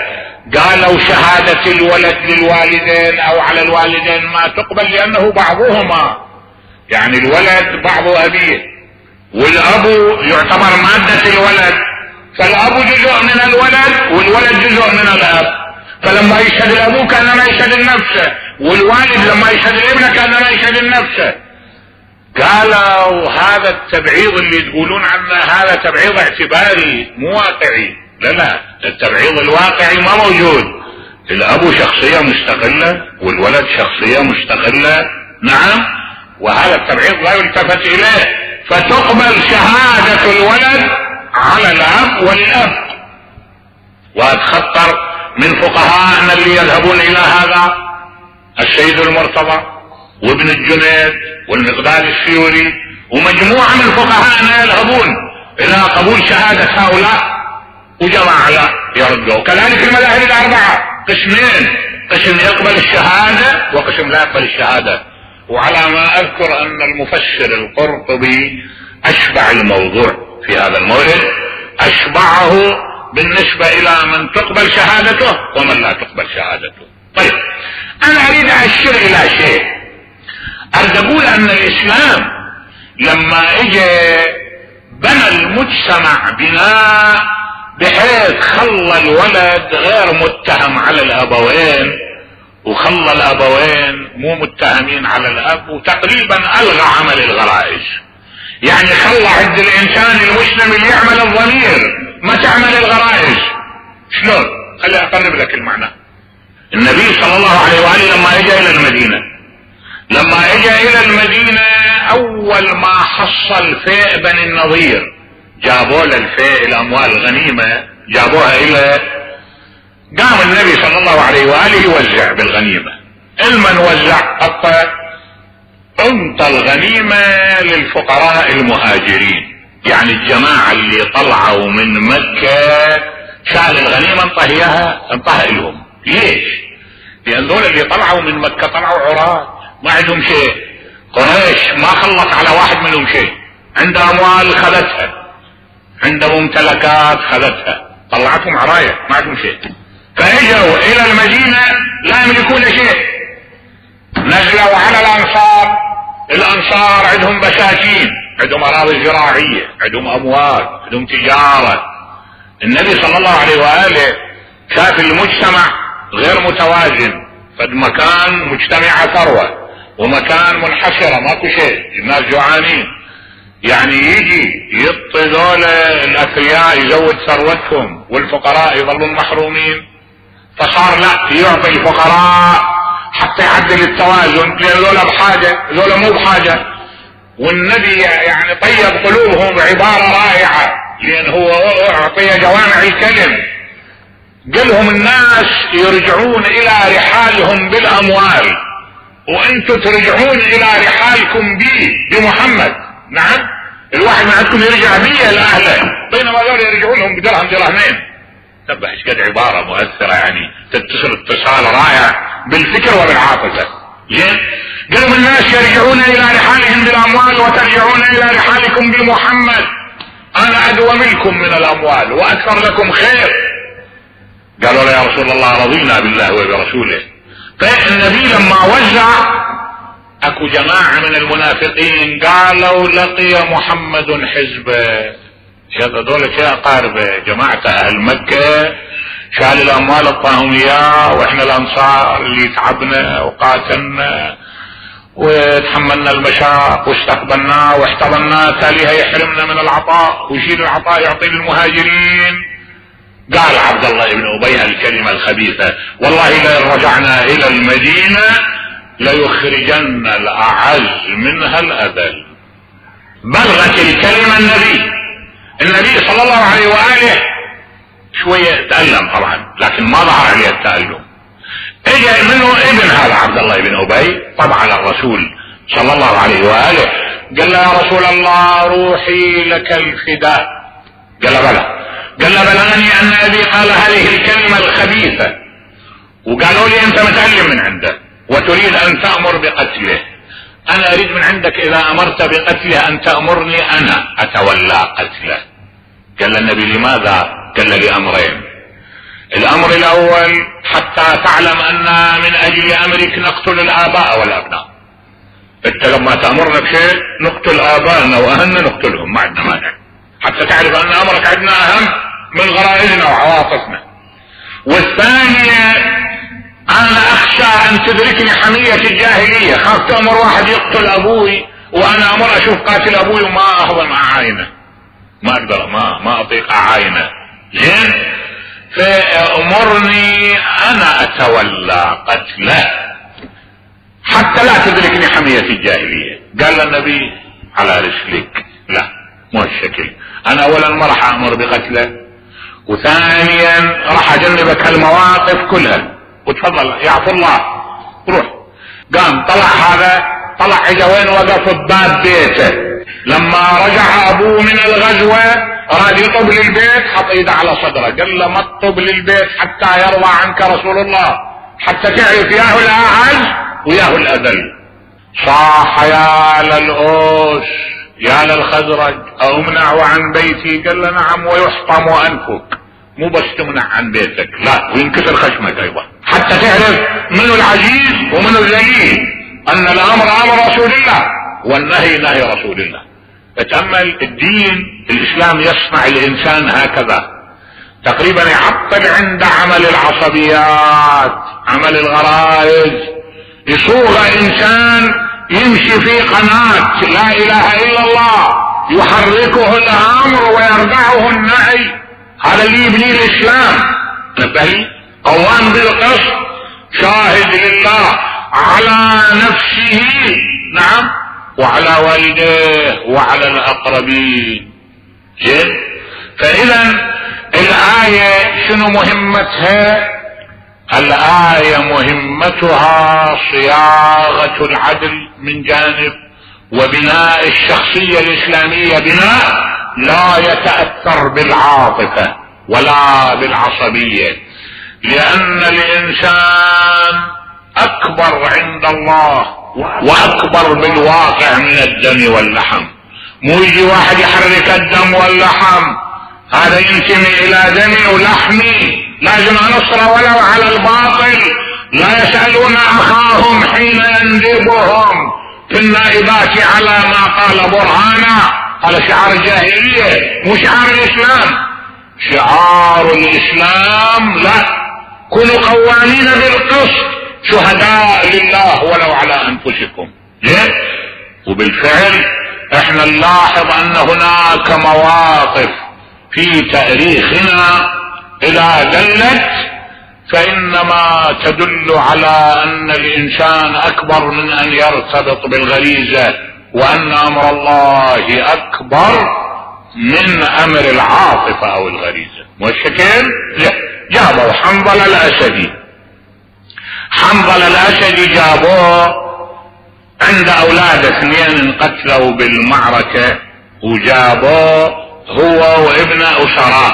قالوا شهادة الولد للوالدين او على الوالدين ما تقبل، لانه بعضهما يعني الولد بعض ابيه، والاب يعتبر مادة الولد، فالاب جزء من الولد والولد جزء من الاب، فلما يشهد الابو كانما يشهد النفس، والوالد لما يشهد الابن كانما يشهد النفس. قالوا هذا التبعيض اللي تقولون عنه هذا تبعيض اعتباري مو واقعي. لا، التبعيض الواقعي ما موجود. الابو شخصية مستقلة والولد شخصية مستقلة، نعم، وهذا التبعيض لا يلتفت اليه، فتقبل شهادة الولد على الاب والاب. واتخطر من فقهاءنا اللي يذهبون الى هذا السيد المرتضى وابن الجنيد والمقداد السيوري ومجموعة من فقهاءنا يذهبون الى قبول شهادة هؤلاء، وجماعة لا يردوا. كذلك المذاهب الاربعة قسمين، قسم يقبل الشهادة وقسم لا يقبل الشهادة. وعلى ما اذكر ان المفسر القرطبي اشبع الموضوع في هذا المورد، اشبعه بالنسبة الى من تقبل شهادته ومن لا تقبل شهادته. طيب انا اريد اشير الى شيء، اريد اقول ان الاسلام لما اجى بنى المجتمع بناء بحيث خلى الولد غير متهم على الابوين وخلى الابوين مو متهمين على الاب، وتقريبا الغى عمل الغرائز. يعني خلى عند الانسان المسلم اللي يعمل الضمير ما تعمل الغرائز. شلون؟ خلي اقرب لك المعنى. النبي صلى الله عليه وآله لما اجى الى المدينة اول ما حصل فيء بني النضير، جابوا له الفيء الاموال الغنيمة جابوها الى، قام النبي صلى الله عليه وآله يوزع بالغنيمة. المن وزع انت الغنيمة للفقراء المهاجرين، يعني الجماعة اللي طلعوا من مكة شال الغنيمة انطاها لهم. ليش؟ لان دول اللي طلعوا من مكة طلعوا عراة ما عندهم شيء، قريش ما خلص على واحد منهم شيء، عنده اموال خذتها، عنده ممتلكات خذتها، طلعتهم عراية ما عندهم شيء، فاجوا الى المدينة لا يملكون شيء. نزلوا على الانصار عندهم بساتين، عندهم اراضي زراعية، عندهم اموال، عندهم تجارة. النبي صلى الله عليه وآله شاف المجتمع غير متوازن، فالمكان مجتمع ثروة ومكان منحشرة ماكو شيء، الناس جوعانين، يعني يجي يعطي ذول الاثرياء يزود ثروتهم والفقراء يظلون محرومين، فصار لا يعطي الفقراء حتى يعدل التوازن، لان ذولا بحاجة ذولا مو بحاجة. والنبي يعني طيب قلوبهم بعبارة رائعة، لان هو اعطي جوامع الكلم، قالهم الناس يرجعون الى رحالهم بالاموال وانتم ترجعون الى رحالكم بمحمد. نعم، الواحد من عندكم يرجع بيه لاهله، بينما ذول يرجعون لهم بدرهم درهمين. تبع ايش قد عبارة مؤثرة، يعني تتصل اتصال رائع بالفكر وبالعاطفة. زين، قالوا الناس يرجعون الى رحالهم بالاموال وترجعون الى رحالكم بمحمد، انا ادوى منكم من الاموال واكثر لكم خير. قالوا له يا رسول الله رضينا بالله وبرسوله. فالنبي لما وزع اكو جماعة من المنافقين قالوا لقي محمد حزبه، هذول شيء اقاربه، جماعة اهل مكة شال الاموال اعطاهم اياه، واحنا الانصار اللي تعبنا وقاتلنا وتحملنا المشاق واستقبلناه واحتضناه، تاليها يحرمنا من العطاء ويشيل العطاء يعطي للمهاجرين. قال عبد الله بن ابي الكلمة الخبيثة، والله لئن رجعنا الى المدينة ليخرجن الاعز منها الاذل. بلغت الكلمة النبي صلى الله عليه وآله شوية تألم طبعا، لكن ما ظهر عليه التألم. اجى منه ابن هذا عبد الله بن ابي طبعا الرسول صلى الله عليه وآله، قال له يا رسول الله روحي لك الفداء. قال له بلى. قال له بلغني ان ابي قال هذه الكلمة الخبيثة، وقالوا لي انت متألم من عنده وتريد ان تأمر بقتله، انا اريد من عندك اذا امرت بقتله ان تأمرني انا اتولى قتله. قال النبي لماذا؟ قال لي امرين، الامر الاول حتى تعلم ان من اجل امرك نقتل الاباء والابناء. انت لما تامرنا بشيء نقتل ابائنا واهلنا نقتلهم، ما عندنا مانع، حتى تعرف ان امرك عندنا اهم من غرائزنا وعواطفنا. والثانية انا اخشى ان تدركني حمية الجاهلية، خاف تأمر واحد يقتل ابوي وانا امر اشوف قاتل ابوي وما احضر اعاينه، ما اقدر ما اطيق اعاينه. زين، فامرني انا اتولى قتله حتى لا تدركني حمية الجاهلية. قال النبي على رسلك، لا مو الشكل، انا اولا ما راح امر بقتله، وثانيا راح اجنبك هالمواقف كلها، وتفضل يعفو الله روح. قام طلع اجا وين وقف بباب بيته. لما رجع ابوه من الغزوة اراد يطب للبيت، حط ايده على صدره قال له ما تطب للبيت حتى يرضى عنك رسول الله، حتى تعرف ياه الاعز وياه الاذل. صاح يا للأوس يا للخزرج امنع عن بيتي، قال له نعم ويحطم انفك، مو بس تمنع عن بيتك لا وينكسر خشمك ايضا، حتى تعرف منو العزيز ومنو الذليل، ان الامر امر رسول الله والنهي نهي رسول الله. اتأمل الدين الاسلام يصنع الانسان هكذا، تقريبا يعطل عند عمل العصبيات، عمل الغرائز، يصوغ انسان يمشي في قناة لا اله الا الله يحركه الامر ويردعه النهي. هذا اللي يبني الاسلام. نبهي قوام بالقسط، شاهد لله على نفسه نعم وعلى والديه وعلى الاقربين. زين، فاذا الايه شنو مهمتها؟ الآية مهمتها صياغة العدل من جانب، وبناء الشخصية الإسلامية بناء لا يتأثر بالعاطفة ولا بالعصبية، لأن الإنسان أكبر عند الله وأكبر بالواقع من الدم واللحم. مو يجي واحد يحرك الدم واللحم، هذا ينتمي إلى دمي ولحمي، لازم انصر ولو على الباطل. لا يسألون اخاهم حين يندبهم في النائبات على ما قال برهانا. هذا شعار الجاهلية مو شعار الاسلام. شعار الاسلام لا، كونوا قوامين بالقسط شهداء لله ولو على انفسكم. ليه؟ وبالفعل احنا نلاحظ ان هناك مواقف في تاريخنا إذا دلت فإنما تدل على أن الإنسان أكبر من أن يرتبط بالغريزة، وأن أمر الله أكبر من أمر العاطفة أو الغريزة. والشكل جابوا حنظل الأسدي. حنظل الأسدي جابوه عند أولاد اثنين انقتلوا بالمعركة، وجابوه هو وابن أسراء،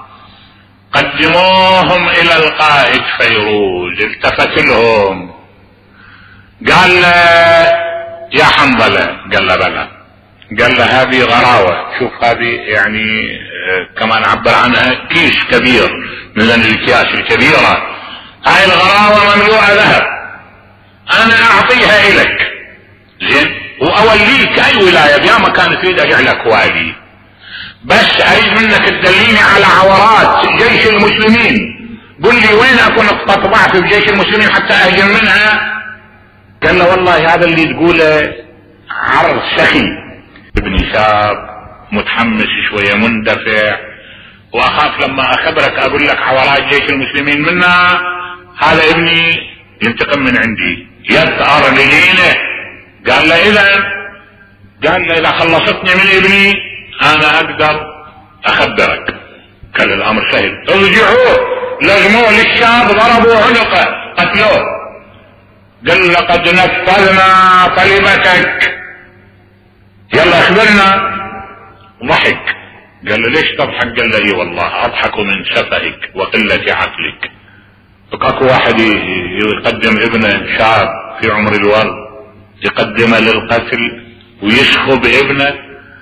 قدموهم الى القائد فيروز. التفت لهم قال له يا حنظلة، قال له بلى، قال له هذه غراوة، شوف هذه يعني كما نعبر عنها كيس كبير من الاكياس الكبيرة، هاي الغراوة مملوءة ذهب، انا اعطيها الك زين واوليك اي ولاية بيا ما كانت تريد اجعلك والي، بس اريد منك تدليني على عورات جيش المسلمين، قل لي وين اكون نقطة ضعف في جيش المسلمين حتى اهجم منها. قال له والله هذا اللي تقوله عرض سخي، ابني شاب متحمس شوية مندفع، واخاف لما اخبرك اقول لك عورات جيش المسلمين منها هذا ابني ينتقم من عندي يثأر لدينه. قال له اذا خلصتني من ابني انا اقدر اخبرك. قال الامر سهل، ارجعوه لزموه للشاب ضربوا عنقه قتلوه. قال لقد نفذنا طلبتك، يلا اخبرنا. ضحك. قال له ليش تضحك؟ قال له اي والله اضحك من سفهك وقلة عقلك. فكاكو واحد يقدم ابنه شاب في عمر الورد يقدمه للقتل ويسخب ابنه،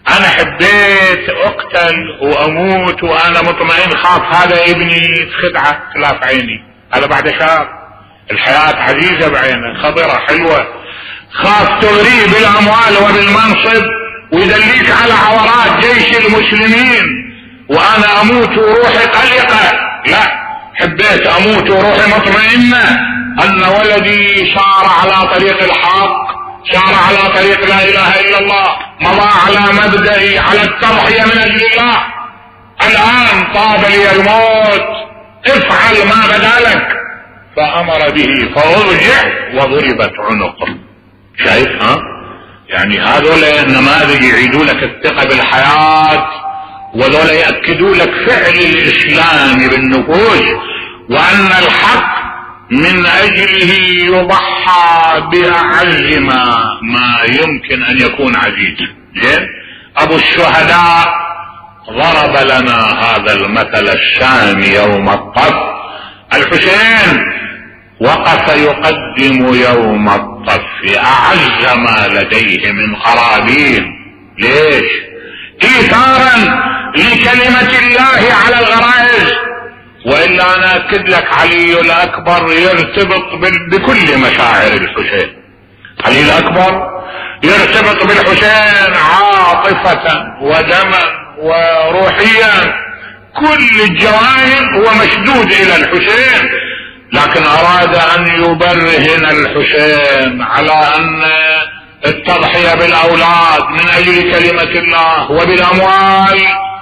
انا حبيت اقتل واموت وانا مطمئن، خاف هذا ابني خدعة خلاف عيني، هذا بعد شاب، الحياة عزيزة بعينه، خضرة حلوة، خاف تغريه بالاموال وبالمنصب ويدليك على عورات جيش المسلمين وانا اموت وروحي قلقة. لا، حبيت اموت وروحي مطمئنة ان ولدي سار على طريق الحق، سار على طريق لا اله الا الله، مضى على مبدئي، على التضحية من اجل الله. الان طاب لي الموت، افعل ما بدا لك. فامر به فارجع وضربت عنقه. شايف؟ يعني هذول النماذج يعيدوا لك الثقة بالحياة، وذول يأكدوا لك فعل الإسلام بالنفوس، وأن الحق من أجله يضحى بأعز ما يمكن أن يكون عزيز. زين؟ أبو الشهداء ضرب لنا هذا المثل السامي يوم الطف. الحسين وقف يقدم يوم الطف أعز ما لديه من قرابين. ليش؟ إيثارا لكلمة الله على الغرائز. وإلا أنا أكد لك علي الأكبر يرتبط بكل مشاعر الحسين. علي الأكبر يرتبط بالحسين عاطفة ودما وروحيا، كل الجوانب هو مشدود إلى الحسين، لكن أراد أن يبرهن الحسين على أن التضحية بالأولاد من أجل كلمة الله وبالأموال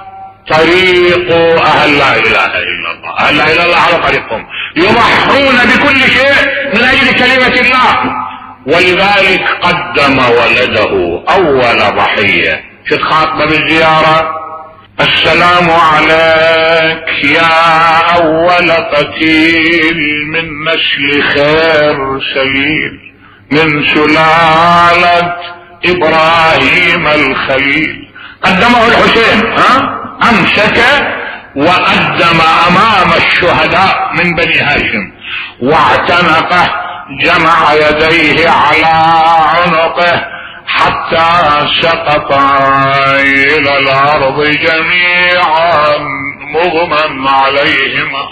طريق أهل لا إله إلا الله. أهل لا إله إلا الله على طريقهم يضحون بكل شيء من أجل كلمة الله، ولذلك قدم ولده أول ضحية. شد خاطبة بالزيارة: السلام عليك يا أول قتيل من نسل خير سليل، من سلالة إبراهيم الخليل. قدمه الحسين، أمسك وقدم أمام الشهداء من بني هاشم، واعتنقه، جمع يديه على عنقه حتى سقط إلى الأرض جميعا مغمى عليهما.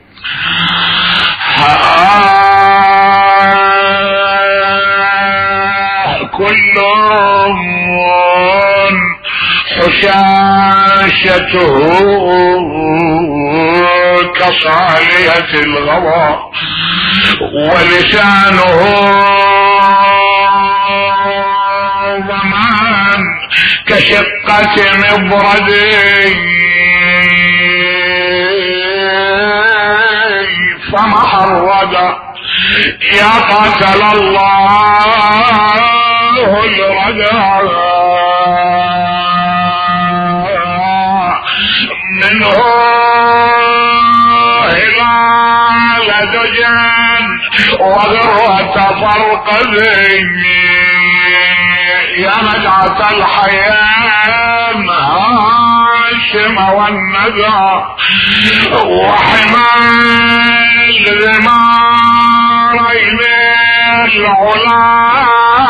كلهم حشاشته كصالية الغضب، ولسانه ضمان كشقة مبرد، فمحرد يا قتل الله الردى منه هلال دجن وذروة فرقد، يا نجعة الحيان هاشم والندى، وحمال ذمارين العلا،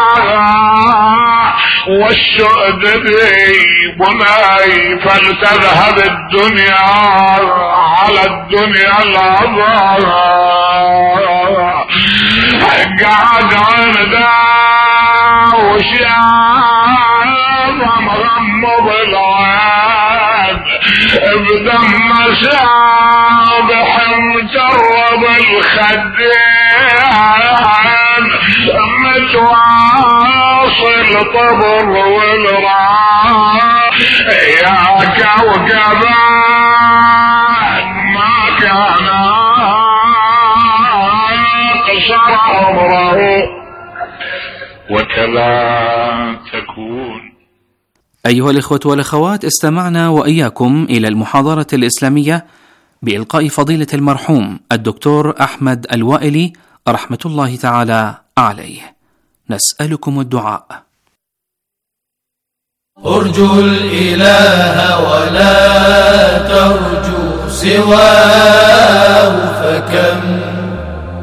والسؤدد بني فلتذهب الدنيا على الدنيا العظام. قعد عنده وشاب مغمض العين بدم سابح مجرب الخدين، متواصل طبر والراء، يا كوكبان ما كان قصر عمره وكلا تكون. أيها الإخوة والأخوات، استمعنا وإياكم إلى المحاضرة الإسلامية بإلقاء فضيلة المرحوم الدكتور أحمد الوائلي رحمة الله تعالى عليه. نسألكم الدعاء. ارجو الإله ولا ترجو سواه، فكم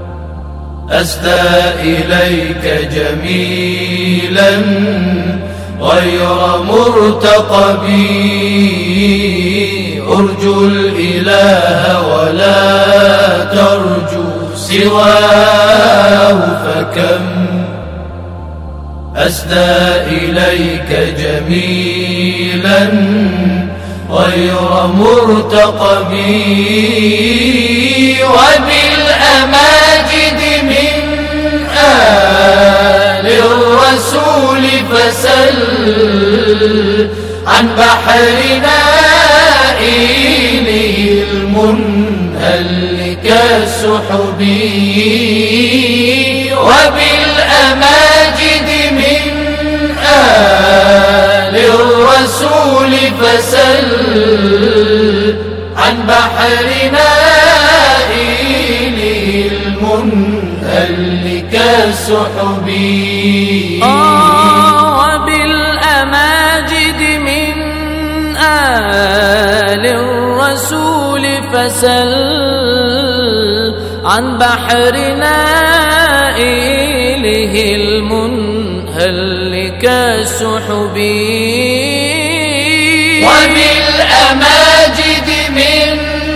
أسدى إليك جميلا غير مرتقب. أرجو الإله ولا ترجو سواه، فكم أسدى إليك جميلا غير مرتقب. وبالأماجد من آل الرسول فسل عن بحر نائله المنهل كالسحب. وبالأماجد من آل الرسول فسل عن بحر نائله المنهل كالسحب. وبالأماجد من آل الرسول فسل عن بحر نائله المنهل كالسحب. وبالأماجد من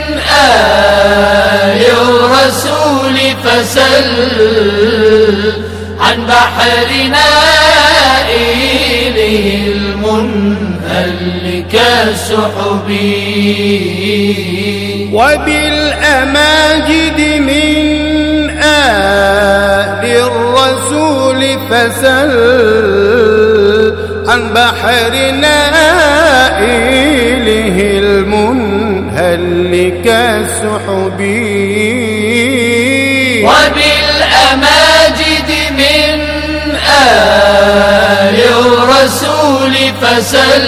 آل الرسول فسل عن بحر نائله المنهل كالسحب. وبالأماجد من آل الرسول فسل عن بحر نائله المنهل كالسحب. وبالأماجد من آل الرسول فسل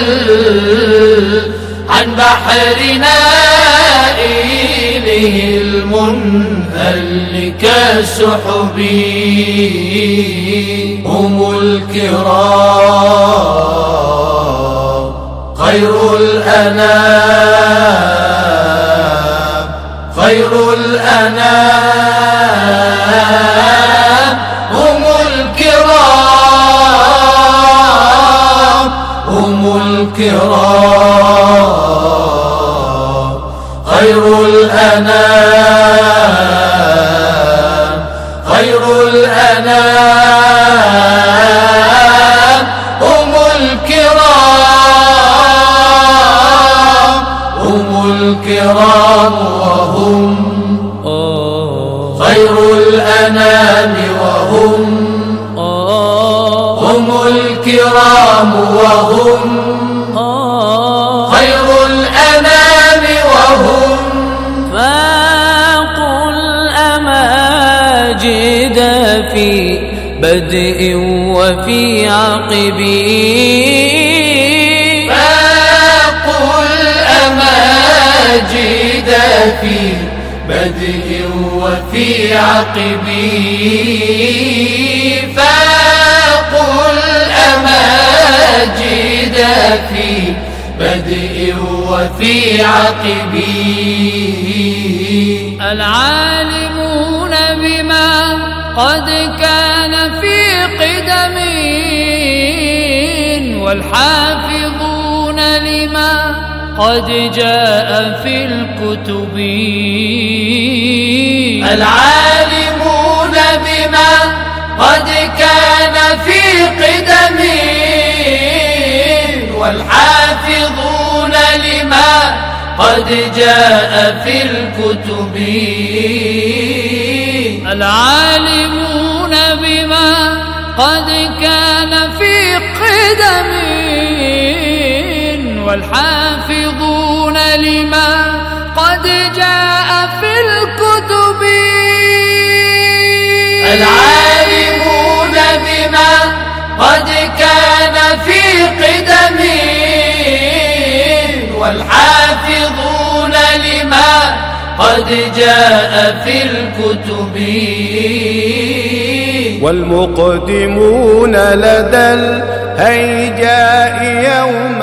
عن بحر نائله المنهل كالسحب. هم الكرام خير الأنام، خير الأنام. هم الكرام، هم الكرام خير الأنام، خير الأنام. هم الكرام، هم الكرام وهم خير الأنام. وهم هم الكرام وهم خير الأنام. وهم فاقوا الأماجد في بدء وفي عقب. فاقوا الأماجد في بدء وفي عقب. فاقوا الأماجد في بدء وفي عقب. العالمون بما قد كان في قدم، والحافظون لما قد جاء في الكتب. العالمون بما قد كان في قدم، والحافظون لما قد جاء في الكتب. العالمون بما قد كان في قدم، والحافظون لما قد جاء في الكتب. العالمون بما قد كان في قدم، والحافظون لما قد جاء في الكتب. والمقدمون لدى الهيجاء يوم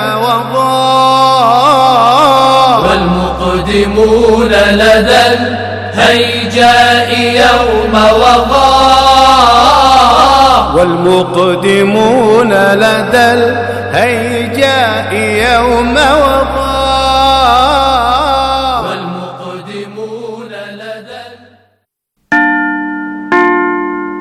وضاء، والمقدمون لدى الهيجاء يوم وضاء، والمقدمون لدى الهيجاء يوم وضاع